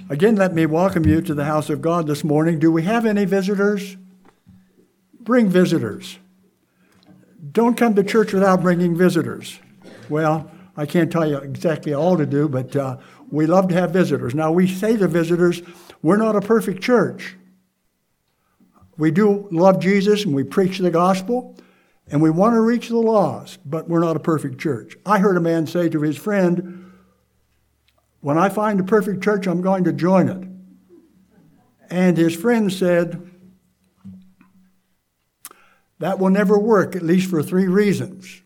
Again, let me welcome you to the house of God this morning. Do we have any visitors? Bring visitors. Don't come to church without bringing visitors. Well, I can't tell you exactly all to do, but we love to have visitors. Now, we say to visitors, we're not a perfect church. We do love Jesus and we preach the gospel and we want to reach the lost, but we're not a perfect church. I heard a man say to his friend, when I find a perfect church, I'm going to join it. And his friend said, that will never work, at least for 3 reasons.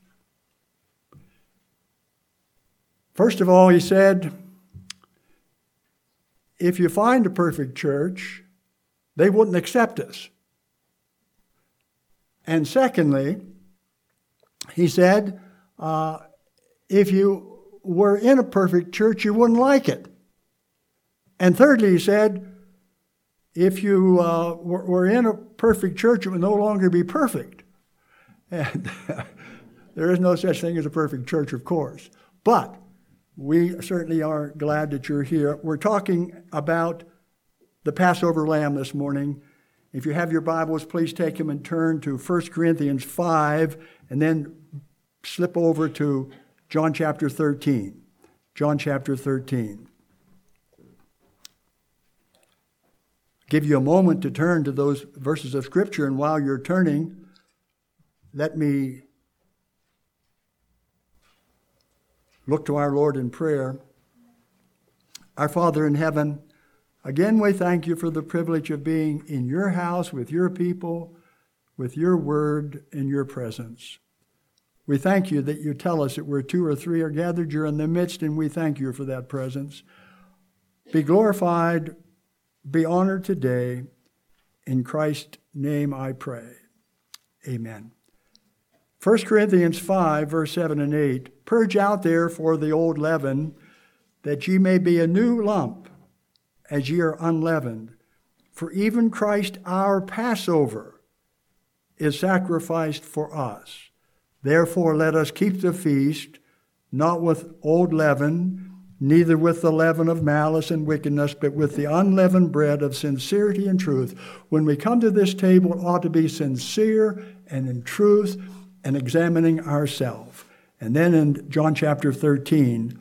First of all, he said, if you find a perfect church, they wouldn't accept us. And secondly, he said, if you were in a perfect church, you wouldn't like it. And thirdly, he said, if you were in a perfect church, it would no longer be perfect. And there is no such thing as a perfect church, of course. But we certainly are glad that you're here. We're talking about the Passover lamb this morning. If you have your Bibles, please take them and turn to 1 Corinthians 5 and then slip over to John chapter 13. John chapter 13. Give you a moment to turn to those verses of Scripture, and while you're turning, let me look to our Lord in prayer. Our Father in heaven, again we thank you for the privilege of being in your house with your people, with your word in your presence. We thank you that you tell us that where 2 or 3 are gathered, you're in the midst, and we thank you for that presence. Be glorified, be honored today. In Christ's name I pray. Amen. 1 Corinthians 5, verse 7 and 8. Purge out therefore the old leaven, that ye may be a new lump, as ye are unleavened. For even Christ our Passover is sacrificed for us. Therefore let us keep the feast, not with old leaven, neither with the leaven of malice and wickedness, but with the unleavened bread of sincerity and truth. When we come to this table, it ought to be sincere and in truth and examining ourselves. And then in John chapter 13,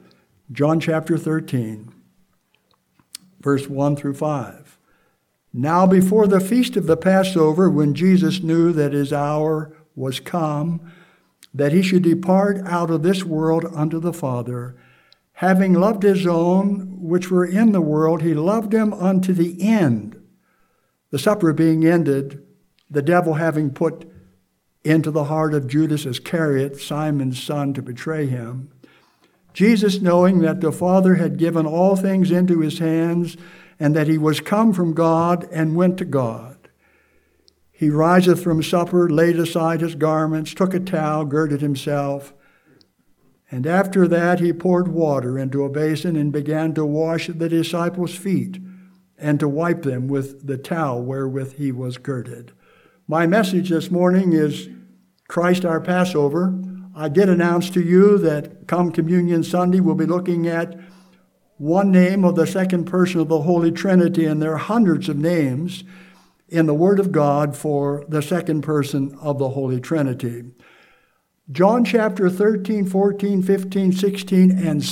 verse 1 through 5. Now before the feast of the Passover, when Jesus knew that his hour was come, that he should depart out of this world unto the Father, having loved his own which were in the world, he loved them unto the end. The supper being ended, the devil having put into the heart of Judas Iscariot, Simon's son, to betray him, Jesus, knowing that the Father had given all things into his hands, and that he was come from God and went to God, he riseth from supper, laid aside his garments, took a towel, girded himself, and after that he poured water into a basin and began to wash the disciples' feet and to wipe them with the towel wherewith he was girded. My message this morning is Christ our Passover. I did announce to you that come Communion Sunday we'll be looking at one name of the second person of the Holy Trinity, and there are hundreds of names in the Word of God for the second person of the Holy Trinity. John chapter 13, 14, 15, 16, and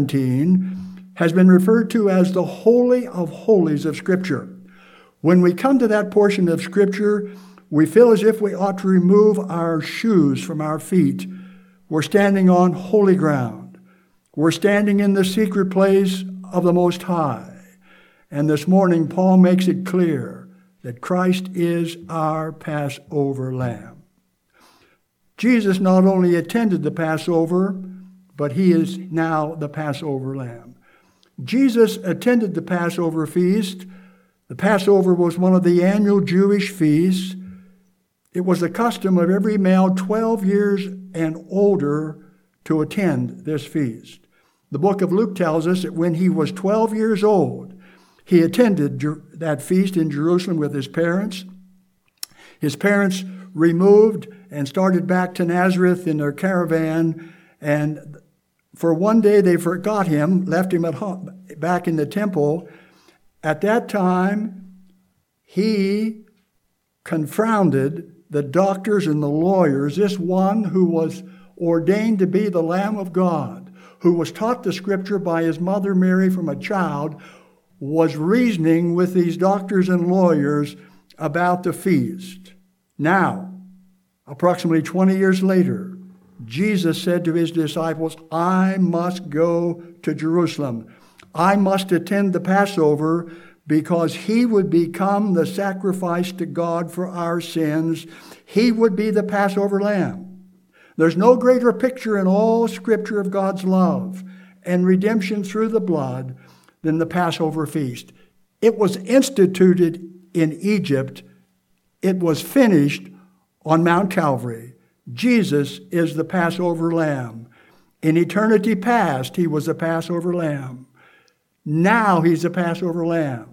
17 has been referred to as the Holy of Holies of Scripture. When we come to that portion of Scripture, we feel as if we ought to remove our shoes from our feet. We're standing on holy ground. We're standing in the secret place of the Most High. And this morning, Paul makes it clear that Christ is our Passover lamb. Jesus not only attended the Passover, but he is now the Passover lamb. Jesus attended the Passover feast. The Passover was one of the annual Jewish feasts. It was the custom of every male 12 years and older to attend this feast. The book of Luke tells us that when he was 12 years old, he attended that feast in Jerusalem with his parents. His parents removed and started back to Nazareth in their caravan, and for one day they forgot him, left him at home, back in the temple, At that time, he confounded the doctors and the lawyers. This one who was ordained to be the Lamb of God, who was taught the Scripture by his mother Mary from a child, was reasoning with these doctors and lawyers about the feast. Now, approximately 20 years later, Jesus said to his disciples, I must go to Jerusalem. I must attend the Passover, because he would become the sacrifice to God for our sins. He would be the Passover lamb. There's no greater picture in all Scripture of God's love and redemption through the blood than the Passover feast. It was instituted in Egypt. It was finished on Mount Calvary. Jesus is the Passover lamb. In eternity past, he was the Passover lamb. Now he's the Passover lamb.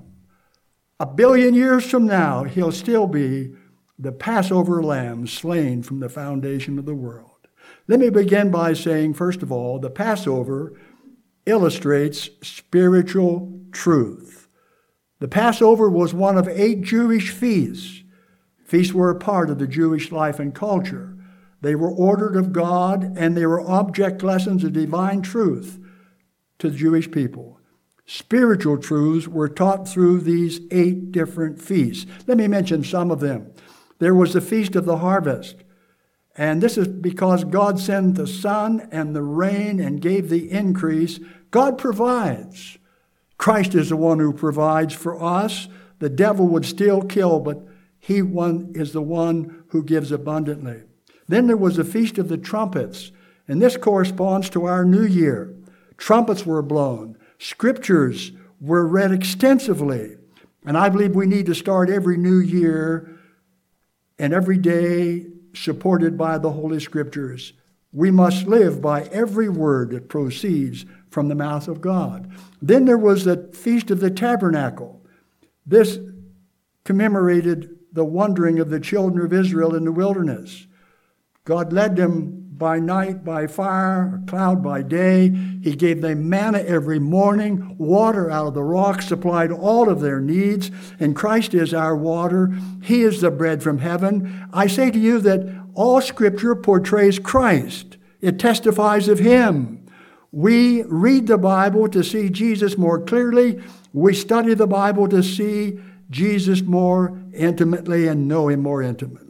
1 billion years from now, he'll still be the Passover lamb slain from the foundation of the world. Let me begin by saying, first of all, the Passover illustrates spiritual truth. The Passover was one of 8 Jewish feasts. Feasts were a part of the Jewish life and culture. They were ordered of God, and they were object lessons of divine truth to the Jewish people. Spiritual truths were taught through these 8 different feasts. Let me mention some of them. There was the Feast of the Harvest. And this is because God sent the sun and the rain and gave the increase. God provides. Christ is the one who provides for us. The devil would still kill, but he is the one who gives abundantly. Then there was the Feast of the Trumpets. And this corresponds to our new year. Trumpets were blown. Scriptures were read extensively. And I believe we need to start every new year and every day supported by the Holy Scriptures. We must live by every word that proceeds from the mouth of God. Then there was the Feast of the Tabernacle. This commemorated the wandering of the children of Israel in the wilderness. God led them by night, by fire, a cloud by day. He gave them manna every morning, water out of the rock, supplied all of their needs, and Christ is our water. He is the bread from heaven. I say to you that all Scripture portrays Christ. It testifies of Him. We read the Bible to see Jesus more clearly. We study the Bible to see Jesus more intimately and know Him more intimately.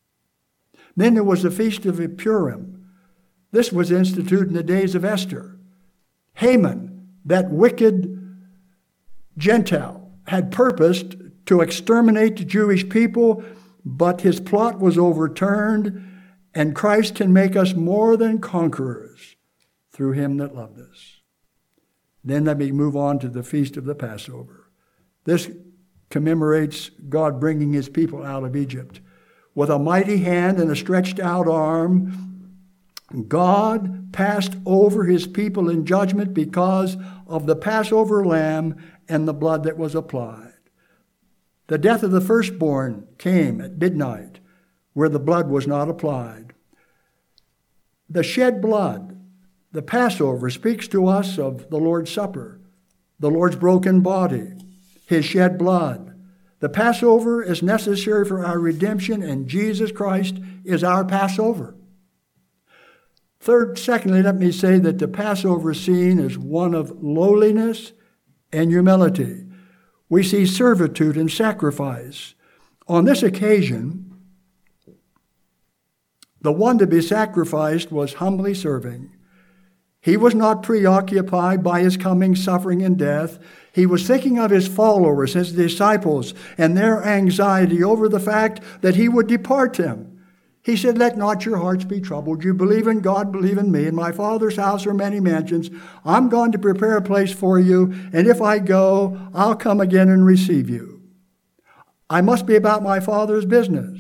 Then there was the Feast of Purim. This was instituted in the days of Esther. Haman, that wicked Gentile, had purposed to exterminate the Jewish people, but his plot was overturned, and Christ can make us more than conquerors through Him that loved us. Then let me move on to the Feast of the Passover. This commemorates God bringing His people out of Egypt. With a mighty hand and a stretched out arm, God passed over His people in judgment because of the Passover lamb and the blood that was applied. The death of the firstborn came at midnight, where the blood was not applied. The shed blood, the Passover, speaks to us of the Lord's Supper, the Lord's broken body, His shed blood. The Passover is necessary for our redemption, and Jesus Christ is our Passover. Secondly, let me say that the Passover scene is one of lowliness and humility. We see servitude and sacrifice. On this occasion, the one to be sacrificed was humbly serving. He was not preoccupied by His coming suffering and death. He was thinking of His followers, His disciples, and their anxiety over the fact that He would depart them. He said, let not your hearts be troubled. You believe in God, believe in me. In my Father's house are many mansions. I'm going to prepare a place for you, and if I go, I'll come again and receive you. I must be about my Father's business.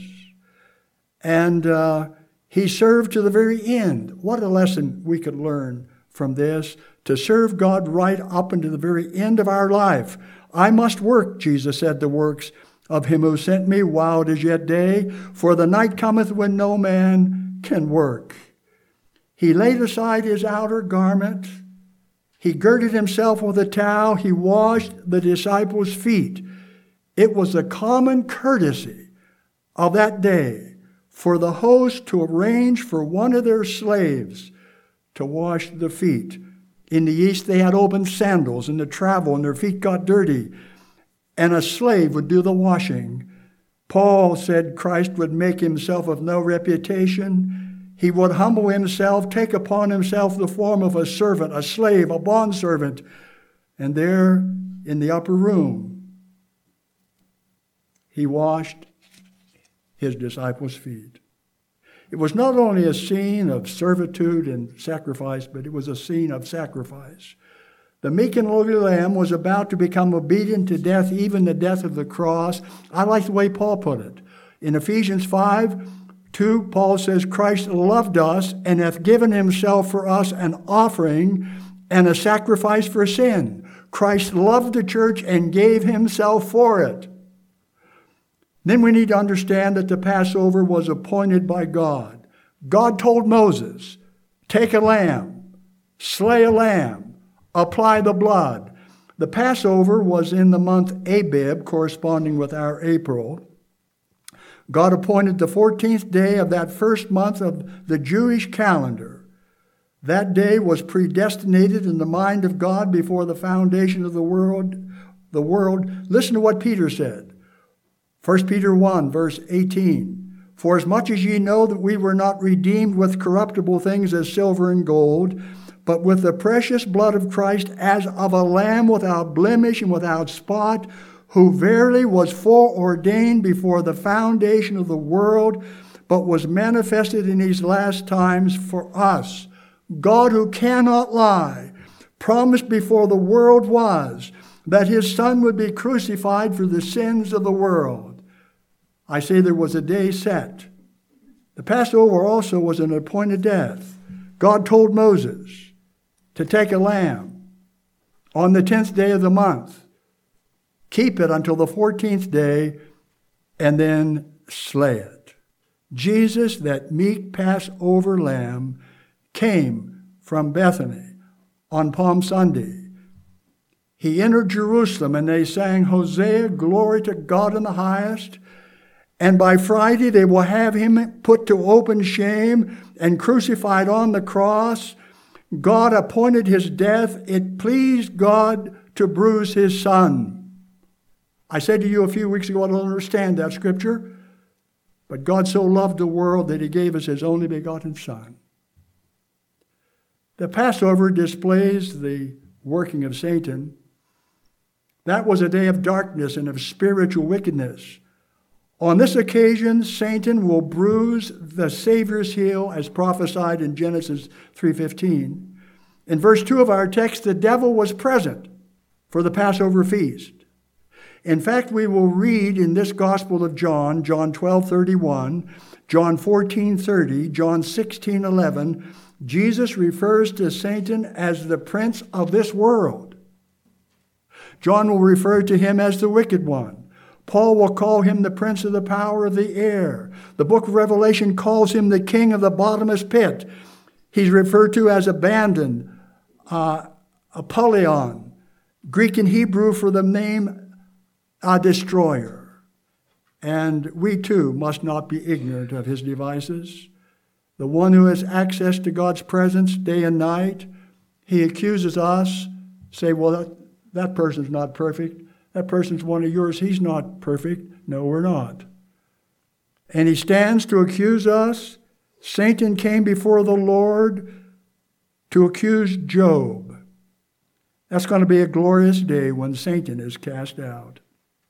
And He served to the very end. What a lesson we could learn from this, to serve God right up into the very end of our life. I must work, Jesus said, the works of Him who sent me while it is yet day, for the night cometh when no man can work. He laid aside His outer garment, He girded himself with a towel. He washed the disciples' feet. It was a common courtesy of that day for the host to arrange for one of their slaves to wash the feet. In the East, they had open sandals and to travel, and their feet got dirty, and a slave would do the washing. Paul said Christ would make himself of no reputation. He would humble himself, take upon himself the form of a servant, a slave, a bondservant. And there in the upper room, he washed his disciples' feet. It was not only a scene of servitude and sacrifice, but it was a scene of sacrifice. The meek and lowly lamb was about to become obedient to death, even the death of the cross. I like the way Paul put it. In Ephesians 5:2, Paul says, Christ loved us and hath given himself for us an offering and a sacrifice for sin. Christ loved the church and gave himself for it. Then we need to understand that the Passover was appointed by God. God told Moses, take a lamb, slay a lamb, apply the blood. The Passover was in the month Abib, corresponding with our April. God appointed the 14th day of that first month of the Jewish calendar. That day was predestinated in the mind of God before the foundation of the world. Listen to what Peter said. 1 Peter 1, verse 18. For as much as ye know that we were not redeemed with corruptible things as silver and gold, but with the precious blood of Christ as of a lamb without blemish and without spot, who verily was foreordained before the foundation of the world, but was manifested in these last times for us. God, who cannot lie, promised before the world was that his Son would be crucified for the sins of the world. I say there was a day set. The Passover also was an appointed death. God told Moses to take a lamb on the 10th day of the month, keep it until the 14th day, and then slay it. Jesus, that meek Passover lamb, came from Bethany on Palm Sunday. He entered Jerusalem, and they sang, Hosea, glory to God in the highest. And by Friday they will have him put to open shame and crucified on the cross. God appointed his death. It pleased God to bruise his Son. I said to you a few weeks ago, I don't understand that scripture. But God so loved the world that he gave us his only begotten Son. The Passover displays the working of Satan. That was a day of darkness and of spiritual wickedness. On this occasion, Satan will bruise the Savior's heel, as prophesied in Genesis 3:15. In verse 2 of our text, the devil was present for the Passover feast. In fact, we will read in this Gospel of John, John 12:31, John 14:30, John 16:11, Jesus refers to Satan as the prince of this world. John will refer to him as the wicked one. Paul will call him the prince of the power of the air. The book of Revelation calls him the king of the bottomless pit. He's referred to as abandoned, Apollyon, Greek and Hebrew for the name a destroyer. And we too must not be ignorant of his devices. The one who has access to God's presence day and night, he accuses us, say, well, that person's not perfect. That person's one of yours. He's not perfect. No, we're not. And he stands to accuse us. Satan came before the Lord to accuse Job. That's going to be a glorious day when Satan is cast out.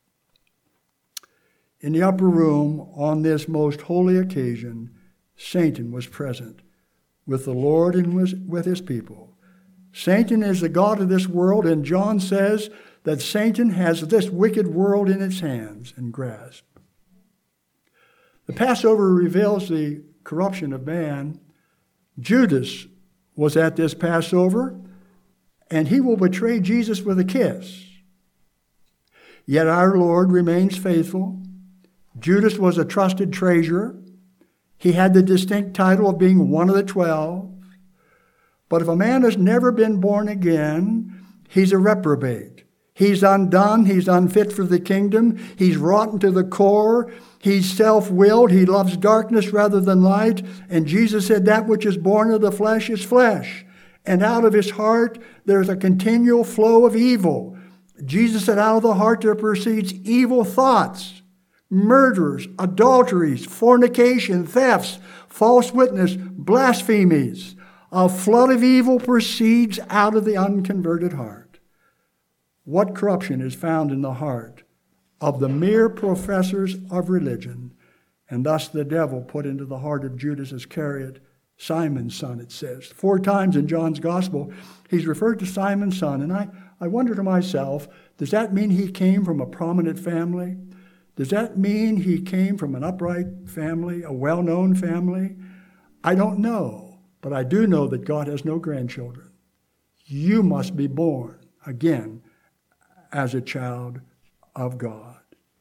In the upper room on this most holy occasion, Satan was present with the Lord and with his people. Satan is the god of this world, and John says that Satan has this wicked world in its hands and grasp. The Passover reveals the corruption of man. Judas was at this Passover, and he will betray Jesus with a kiss. Yet our Lord remains faithful. Judas was a trusted treasurer. He had the distinct title of being one of the 12. But if a man has never been born again, he's a reprobate. He's undone. He's unfit for the kingdom. He's rotten to the core. He's self-willed. He loves darkness rather than light. And Jesus said that which is born of the flesh is flesh. And out of his heart there's a continual flow of evil. Jesus said out of the heart there proceeds evil thoughts, murders, adulteries, fornication, thefts, false witness, blasphemies. A flood of evil proceeds out of the unconverted heart. What corruption is found in the heart of the mere professors of religion, and thus the devil put into the heart of Judas Iscariot, Simon's son, it says. 4 times in John's gospel, he's referred to Simon's son, and I wonder to myself, does that mean he came from a prominent family? Does that mean he came from an upright family, a well-known family? I don't know, but I do know that God has no grandchildren. You must be born again as a child of God.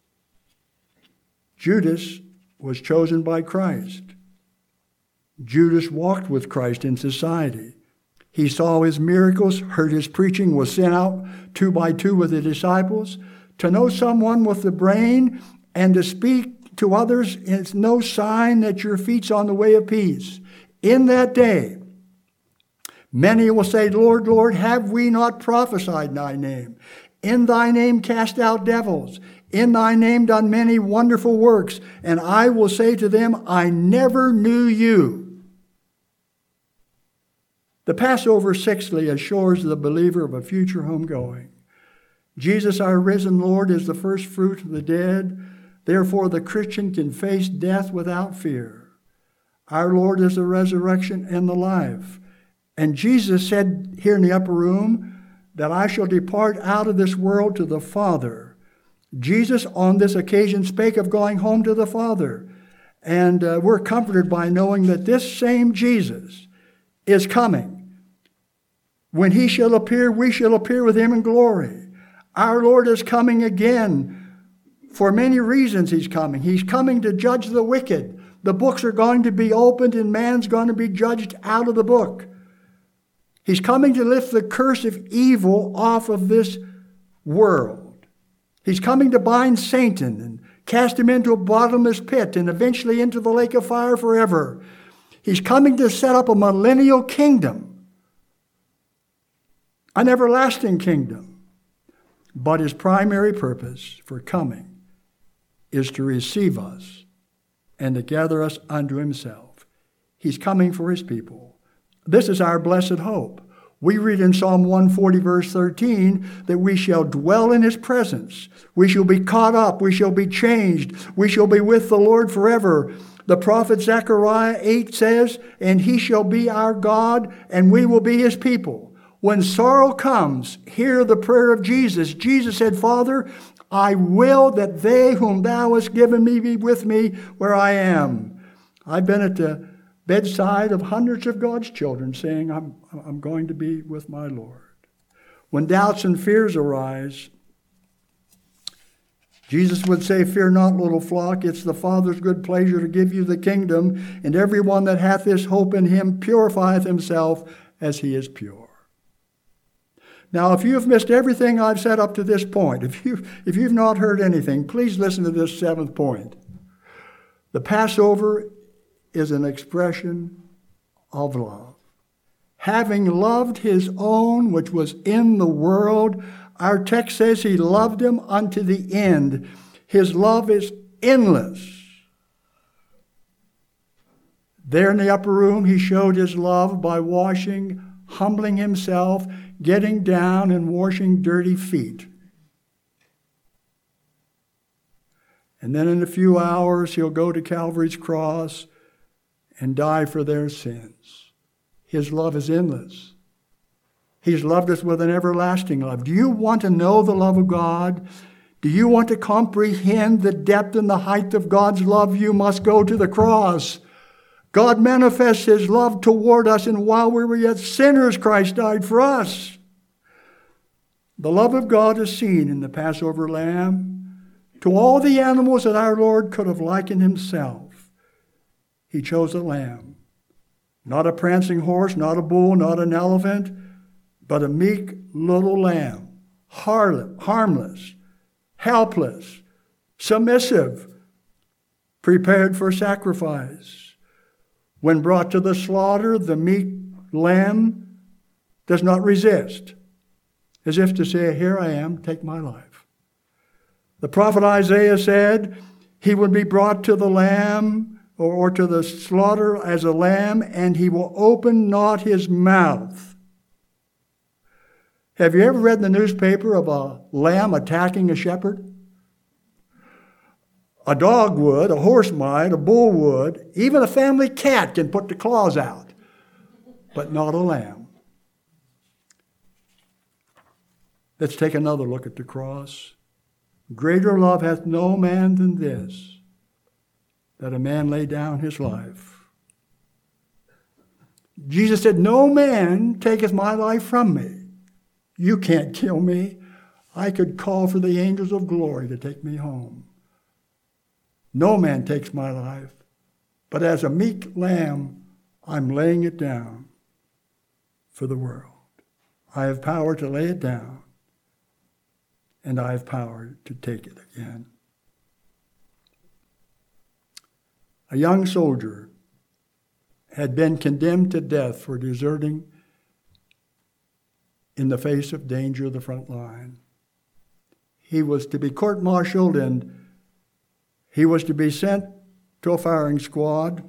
Judas was chosen by Christ. Judas walked with Christ in society. He saw his miracles, heard his preaching, was sent out 2 by 2 with the disciples. To know someone with the brain and to speak to others is no sign that your feet's on the way of peace. In that day, many will say, Lord, Lord, have we not prophesied in thy name? In thy name cast out devils. In thy name done many wonderful works. And I will say to them, I never knew you. The Passover, sixthly, assures the believer of a future homegoing. Jesus, our risen Lord, is the first fruit of the dead. Therefore, the Christian can face death without fear. Our Lord is the resurrection and the life. And Jesus said here in the upper room that I shall depart out of this world to the Father. Jesus on this occasion spake of going home to the Father. And we're comforted by knowing that this same Jesus is coming. When he shall appear, we shall appear with him in glory. Our Lord is coming again. For many reasons he's coming. He's coming to judge the wicked. The books are going to be opened and man's going to be judged out of the book. He's coming to lift the curse of evil off of this world. He's coming to bind Satan and cast him into a bottomless pit and eventually into the lake of fire forever. He's coming to set up a millennial kingdom, an everlasting kingdom. But his primary purpose for coming is to receive us and to gather us unto himself. He's coming for his people. This is our blessed hope. We read in Psalm 140, verse 13, that we shall dwell in his presence. We shall be caught up. We shall be changed. We shall be with the Lord forever. The prophet Zechariah 8 says, and he shall be our God, and we will be his people. When sorrow comes, hear the prayer of Jesus. Jesus said, Father, I will that they whom thou hast given me be with me where I am. I've been at the bedside of hundreds of God's children saying, I'm going to be with my Lord. When doubts and fears arise, Jesus would say, fear not, little flock, it's the Father's good pleasure to give you the kingdom, and every one that hath this hope in him purifieth himself as he is pure. Now, if you have missed everything I've said up to this point, if you've not heard anything, please listen to this 7th point. The Passover is an expression of love. Having loved his own which was in the world, our text says he loved him unto the end. His love is endless. There in the upper room, he showed his love by washing, humbling himself, getting down and washing dirty feet. And then in a few hours, he'll go to Calvary's cross and die for their sins. His love is endless. He's loved us with an everlasting love. Do you want to know the love of God? Do you want to comprehend the depth and the height of God's love? You must go to the cross. God manifests his love toward us, and while we were yet sinners, Christ died for us. The love of God is seen in the Passover lamb. To all the animals that our Lord could have likened himself, he chose a lamb. Not a prancing horse, not a bull, not an elephant, but a meek little lamb, harmless, helpless, submissive, prepared for sacrifice. When brought to the slaughter, the meek lamb does not resist, as if to say, here I am, take my life. The prophet Isaiah said he would be brought to the lamb or to the slaughter as a lamb, and he will open not his mouth. Have you ever read in the newspaper of a lamb attacking a shepherd? A dog would, a horse might, a bull would, even a family cat can put the claws out, but not a lamb. Let's take another look at the cross. Greater love hath no man than this, that a man lay down his life. Jesus said, no man taketh my life from me. You can't kill me. I could call for the angels of glory to take me home. No man takes my life, but as a meek lamb, I'm laying it down for the world. I have power to lay it down, and I have power to take it again. A young soldier had been condemned to death for deserting in the face of danger of the front line. He was to be court-martialed, and he was to be sent to a firing squad.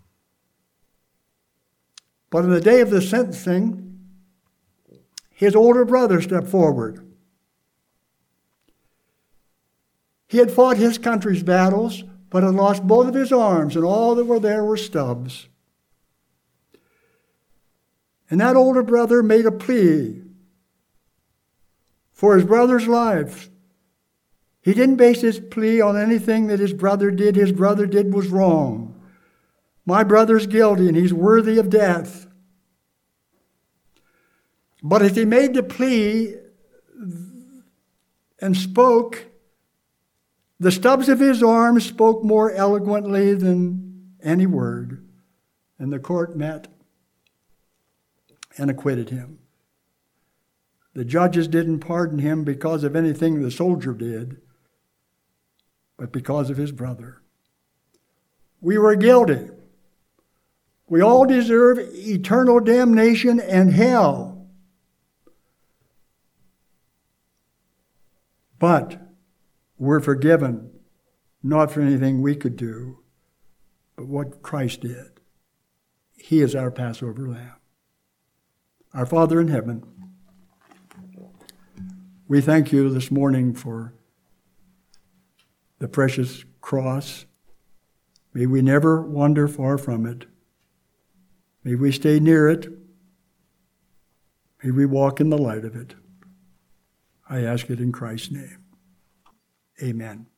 But on the day of the sentencing, his older brother stepped forward. He had fought his country's battles, but had lost both of his arms, and all that were there were stubs. And that older brother made a plea for his brother's life. He didn't base his plea on anything that his brother did. His brother did was wrong. My brother's guilty, and he's worthy of death. But as he made the plea and spoke, the stubs of his arms spoke more eloquently than any word, and the court met and acquitted him. The judges didn't pardon him because of anything the soldier did, but because of his brother. We were guilty. We all deserve eternal damnation and hell. But we're forgiven, not for anything we could do, but what Christ did. He is our Passover lamb. Our Father in heaven, we thank you this morning for the precious cross. May we never wander far from it. May we stay near it. May we walk in the light of it. I ask it in Christ's name. Amen.